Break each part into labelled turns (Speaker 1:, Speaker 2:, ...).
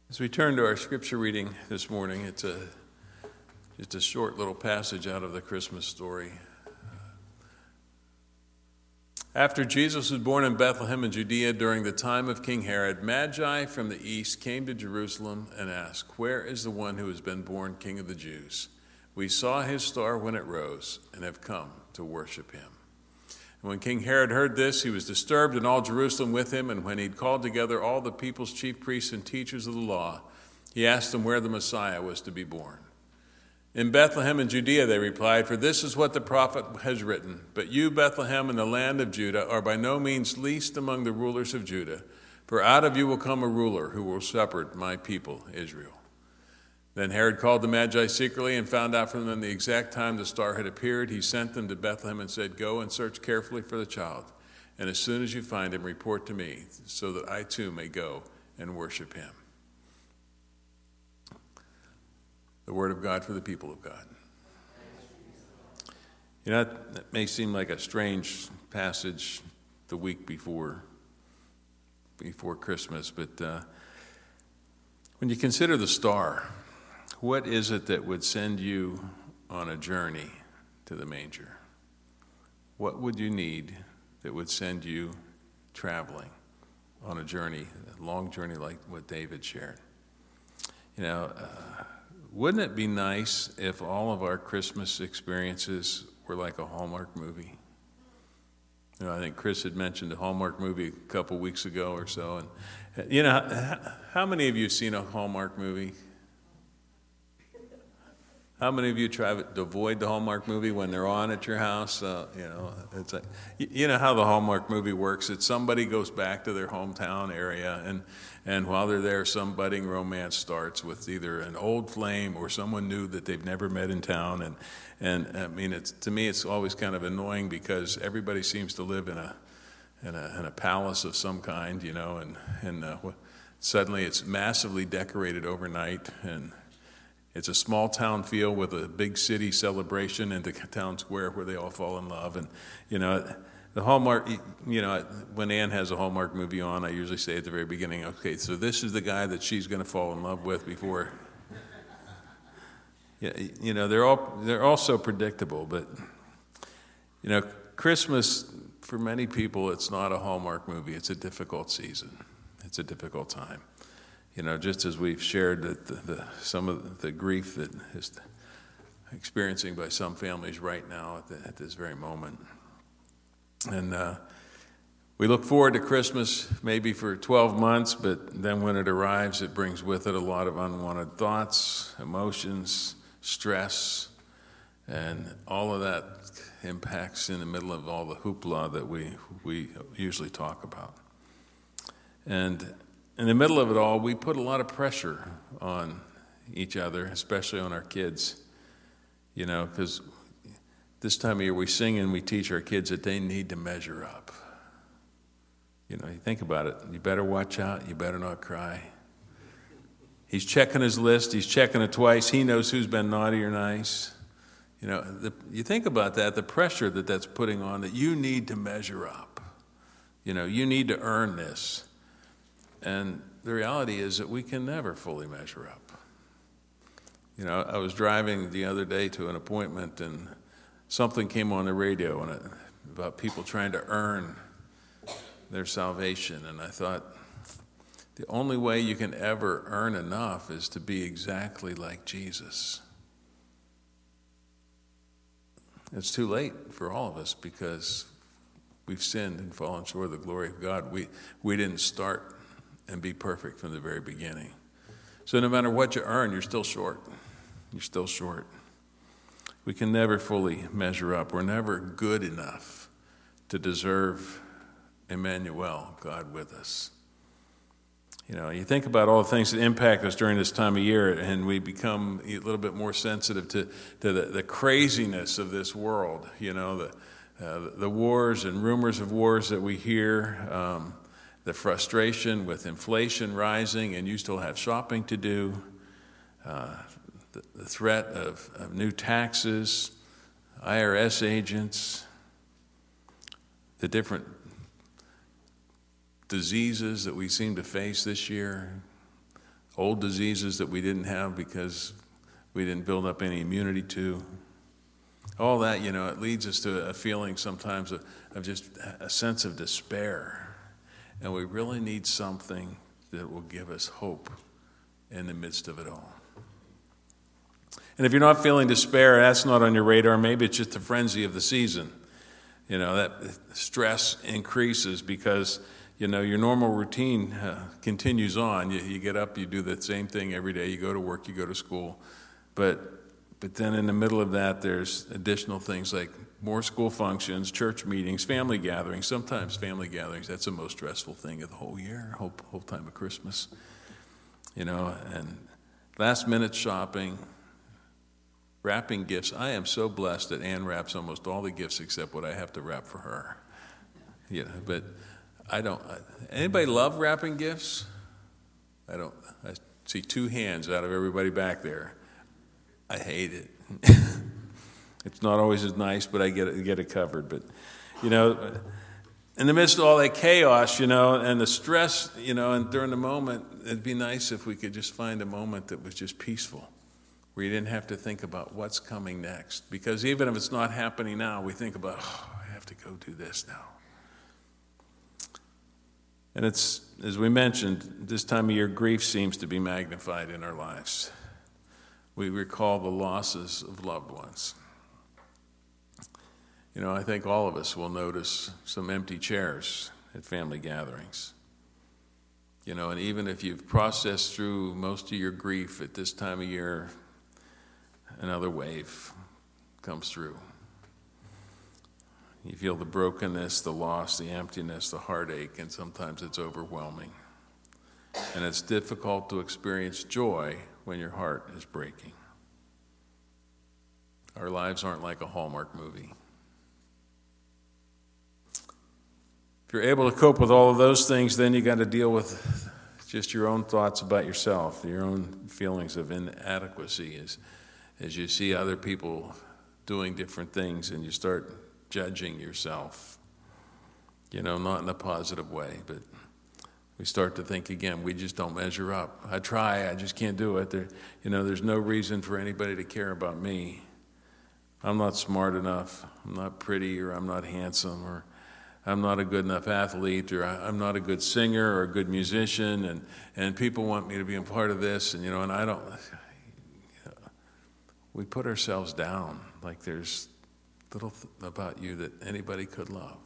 Speaker 1: As we turn to our scripture reading this morning, it's just a short little passage out of the Christmas story. After Jesus was born in Bethlehem in Judea during the time of King Herod, Magi from the east came to Jerusalem and asked, "Where is the one who has been born King of the Jews? We saw his star when it rose and have come to worship him." And when King Herod heard this, he was disturbed, and all Jerusalem with him. And when he'd called together all the people's chief priests and teachers of the law, he asked them where the Messiah was to be born. "In Bethlehem in Judea," they replied, "for this is what the prophet has written. But you, Bethlehem, in the land of Judah, are by no means least among the rulers of Judah, for out of you will come a ruler who will shepherd my people, Israel." Then Herod called the Magi secretly and found out from them the exact time the star had appeared. He sent them to Bethlehem and said, "Go and search carefully for the child, and as soon as you find him, report to me, so that I too may go and worship him." The word of God for the people of God. You know, that may seem like a strange passage the week before Christmas, but when you consider the star, what is it that would send you on a journey to the manger? What would you need that would send you traveling on a journey, a long journey like what David shared? You know, wouldn't it be nice if all of our Christmas experiences were like a Hallmark movie? You know, I think Chris had mentioned a Hallmark movie a couple weeks ago or so. And, you know, how many of you have seen a Hallmark movie? How many of you try to avoid the Hallmark movie when they're on at your house? It's like, you know how the Hallmark movie works. It's somebody goes back to their hometown area, and while they're there, some budding romance starts with either an old flame or someone new that they've never met in town. And I mean, to me, it's always kind of annoying because everybody seems to live in a palace of some kind, you know, and suddenly it's massively decorated overnight, and it's a small town feel with a big city celebration in the town square where they all fall in love. And, you know, the Hallmark, you know, when Ann has a Hallmark movie on, I usually say at the very beginning, okay, so this is the guy that she's going to fall in love with before. You know, they're all so predictable. But, you know, Christmas, for many people, it's not a Hallmark movie. It's a difficult season. It's a difficult time. You know, just as we've shared that some of the grief that is experiencing by some families right now at this very moment. And we look forward to Christmas maybe for 12 months, but then when it arrives, it brings with it a lot of unwanted thoughts, emotions, stress, and all of that impacts in the middle of all the hoopla that we usually talk about. And in the middle of it all, we put a lot of pressure on each other, especially on our kids, you know, because this time of year we sing and we teach our kids that they need to measure up. You know, you think about it. You better watch out. You better not cry. He's checking his list. He's checking it twice. He knows who's been naughty or nice. You know, you think about that, the pressure that's putting on, that you need to measure up. You know, you need to earn this. And the reality is that we can never fully measure up. You know, I was driving the other day to an appointment, and something came on the radio about people trying to earn their salvation. And I thought, the only way you can ever earn enough is to be exactly like Jesus. It's too late for all of us because we've sinned and fallen short of the glory of God. We didn't start and be perfect from the very beginning. So no matter what you earn, you're still short. You're still short. We can never fully measure up. We're never good enough to deserve Emmanuel, God with us. You know, you think about all the things that impact us during this time of year, and we become a little bit more sensitive to the craziness of this world. You know, the wars and rumors of wars that we hear, the frustration with inflation rising, and you still have shopping to do, the threat of new taxes, IRS agents, the different diseases that we seem to face this year, old diseases that we didn't have because we didn't build up any immunity to. All that, it leads us to a feeling sometimes of just a sense of despair. And we really need something that will give us hope in the midst of it all. And if you're not feeling despair, that's not on your radar, maybe it's just the frenzy of the season. That stress increases because, your normal routine continues on. You get up, you do the same thing every day. You go to work, you go to school. But then in the middle of that, there's additional things like more school functions, church meetings, family gatherings. Sometimes family gatherings, that's the most stressful thing of the whole year, whole time of Christmas. And last minute shopping, wrapping gifts. I am so blessed that Ann wraps almost all the gifts except what I have to wrap for her. But I don't. Anybody love wrapping gifts? I don't. I see two hands out of everybody back there. I hate it. It's not always as nice, but I get it covered. But in the midst of all that chaos, and the stress, and during the moment, it'd be nice if we could just find a moment that was just peaceful, where you didn't have to think about what's coming next. Because even if it's not happening now, we think about, I have to go do this now. And it's, as we mentioned, this time of year, grief seems to be magnified in our lives. We recall the losses of loved ones. I think all of us will notice some empty chairs at family gatherings. And even if you've processed through most of your grief at this time of year, another wave comes through. You feel the brokenness, the loss, the emptiness, the heartache, and sometimes it's overwhelming. And it's difficult to experience joy when your heart is breaking. Our lives aren't like a Hallmark movie. If you're able to cope with all of those things, then you got to deal with just your own thoughts about yourself, your own feelings of inadequacy as you see other people doing different things and you start judging yourself, not in a positive way, but we start to think again, we just don't measure up. I try, I just can't do it. There's no reason for anybody to care about me. I'm not smart enough, I'm not pretty, or I'm not handsome, or I'm not a good enough athlete, or I'm not a good singer or a good musician, and people want me to be a part of this, and I don't. We put ourselves down like there's little about you that anybody could love.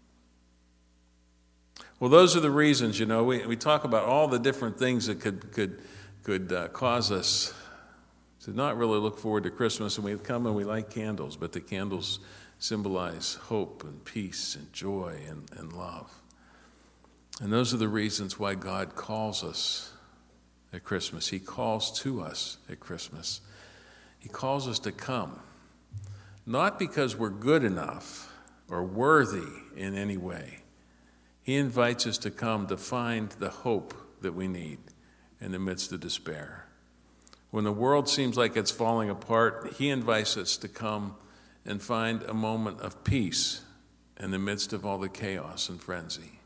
Speaker 1: Well, those are the reasons, we talk about all the different things that could cause us to not really look forward to Christmas, and we come and we light candles, but the candles symbolize hope and peace and joy and love. And those are the reasons why God calls us at Christmas. He calls to us at Christmas. He calls us to come, not because we're good enough or worthy in any way. He invites us to come to find the hope that we need in the midst of despair. When the world seems like it's falling apart, He invites us to come and find a moment of peace in the midst of all the chaos and frenzy.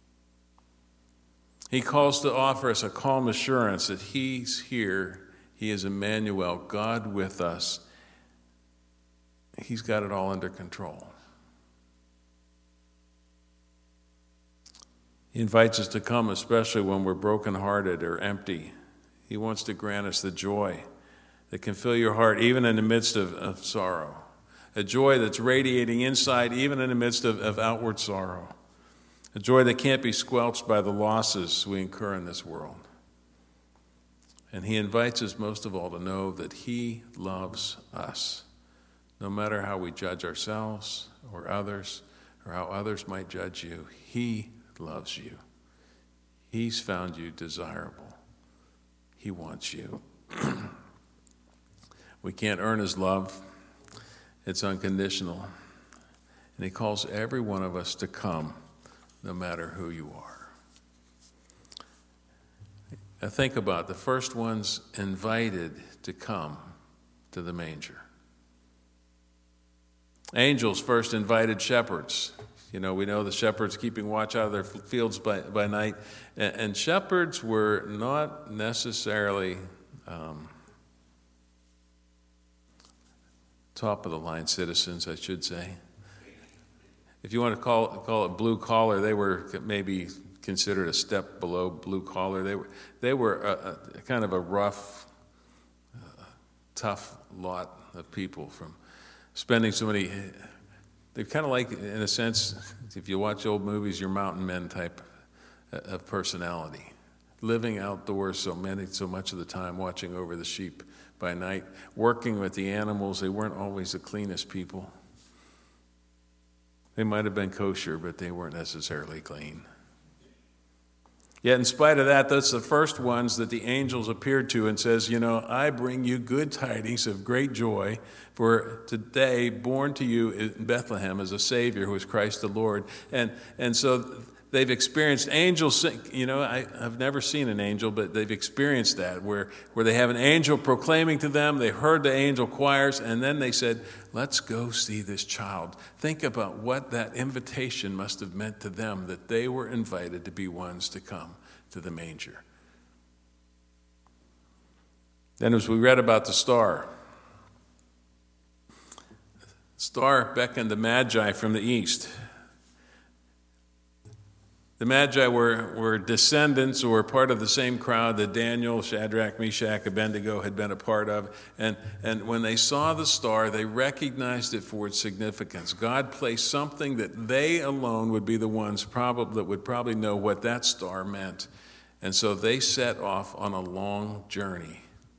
Speaker 1: He calls to offer us a calm assurance that He's here. He is Emmanuel, God with us. He's got it all under control. He invites us to come, especially when we're brokenhearted or empty. He wants to grant us the joy that can fill your heart even in the midst of sorrow. A joy that's radiating inside even in the midst of outward sorrow. A joy that can't be squelched by the losses we incur in this world. And He invites us most of all to know that He loves us. No matter how we judge ourselves or others, or how others might judge you, He loves you. He's found you desirable. He wants you. We can't earn His love. It's unconditional. And He calls every one of us to come, no matter who you are. Now think about the first ones invited to come to the manger. Angels first invited shepherds. We know the shepherds keeping watch out of their fields by night. And shepherds were not necessarily top-of-the-line citizens, I should say. If you want to call it blue collar, they were maybe considered a step below blue collar. They were a kind of a rough, tough lot of people from spending so many. They're kind of like, in a sense, if you watch old movies, your mountain men type of personality, living outdoors so much of the time, watching over the sheep by night, working with the animals. They weren't always the cleanest people. They might have been kosher, but they weren't necessarily clean. Yet in spite of that, that's the first ones that the angels appeared to and says, I bring you good tidings of great joy, for today born to you in Bethlehem is a Savior who is Christ the Lord. And so they've experienced angels, I've never seen an angel, but they've experienced that, where they have an angel proclaiming to them, they heard the angel choirs, and then they said, let's go see this child. Think about what that invitation must have meant to them, that they were invited to be ones to come to the manger. Then as we read about the star beckoned the Magi from the east. The Magi were descendants or part of the same crowd that Daniel, Shadrach, Meshach, Abednego had been a part of. And when they saw the star, they recognized it for its significance. God placed something that they alone would be the ones that would probably know what that star meant. And so they set off on a long journey.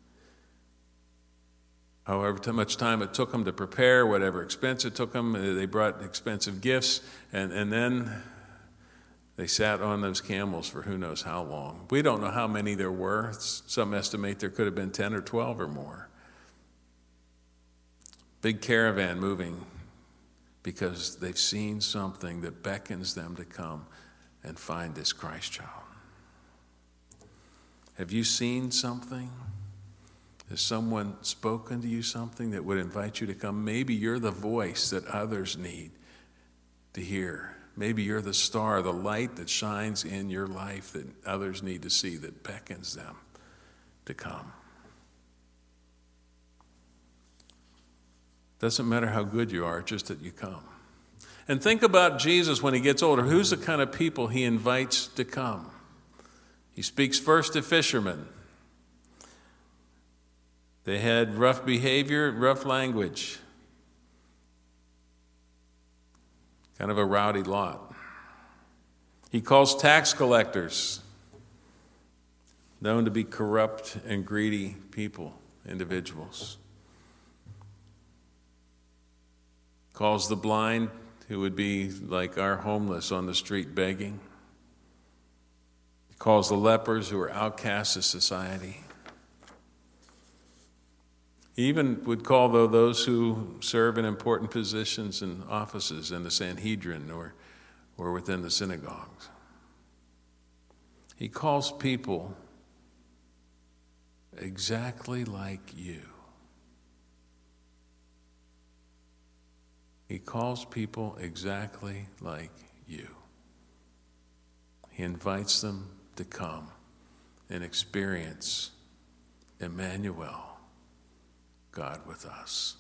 Speaker 1: However much time it took them to prepare, whatever expense it took them, they brought expensive gifts, and then they sat on those camels for who knows how long. We don't know how many there were. Some estimate there could have been 10 or 12 or more. Big caravan moving because they've seen something that beckons them to come and find this Christ child. Have you seen something? Has someone spoken to you something that would invite you to come? Maybe you're the voice that others need to hear. Maybe you're the star, the light that shines in your life that others need to see, that beckons them to come. Doesn't matter how good you are, just that you come. And think about Jesus when he gets older. Who's the kind of people he invites to come? He speaks first to fishermen. They had rough behavior, rough language. Kind of a rowdy lot. He calls tax collectors, known to be corrupt and greedy people, individuals. Calls the blind, who would be like our homeless on the street begging. He calls the lepers, who are outcasts of society. He even would call, those who serve in important positions and offices in the Sanhedrin or within the synagogues. He calls people exactly like you. He calls people exactly like you. He invites them to come and experience Emmanuel, God with us.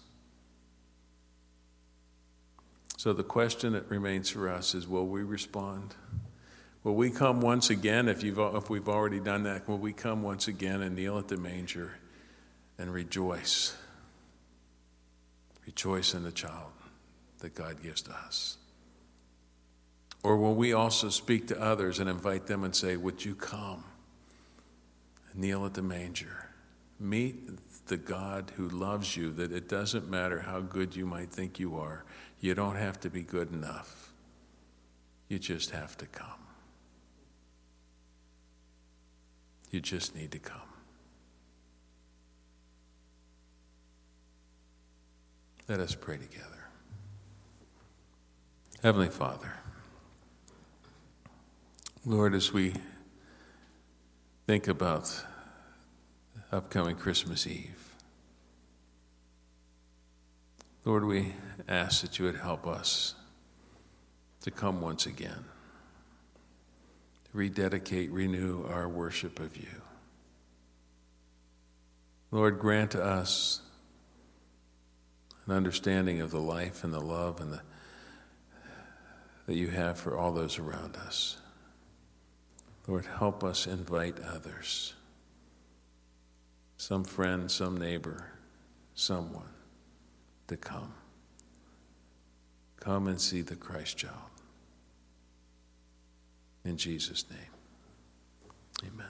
Speaker 1: So the question that remains for us is, will we respond? Will we come once again, if we've already done that, will we come once again and kneel at the manger and rejoice? Rejoice in the child that God gives to us. Or will we also speak to others and invite them and say, would you come and kneel at the manger? Meet the God who loves you, that it doesn't matter how good you might think you are. You don't have to be good enough. You just have to come. You just need to come. Let us pray together. Heavenly Father, Lord, as we think about upcoming Christmas Eve, Lord, we ask that you would help us to come once again, to rededicate, renew our worship of you. Lord, grant us an understanding of the life and the love and that you have for all those around us. Lord, help us invite others, some friend, some neighbor, someone, to come. Come and see the Christ child. In Jesus' name, amen.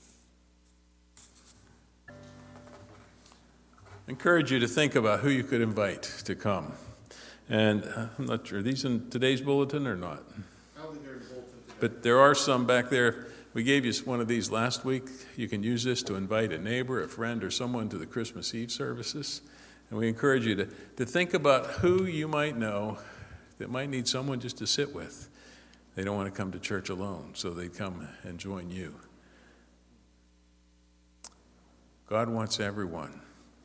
Speaker 1: I encourage you to think about who you could invite to come. And I'm not sure, are these in today's bulletin or not?
Speaker 2: I don't think they're in the bulletin today.
Speaker 1: But there are some back there. We gave you one of these last week. You can use this to invite a neighbor, a friend, or someone to the Christmas Eve services. And we encourage you to think about who you might know that might need someone just to sit with. They don't want to come to church alone, so they come and join you. God wants everyone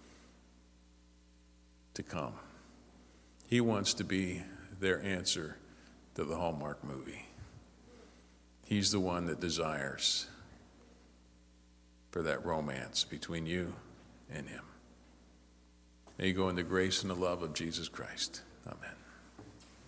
Speaker 1: to come. He wants to be their answer to the Hallmark movie. He's the one that desires for that romance between you and him. May you go in the grace and the love of Jesus Christ. Amen.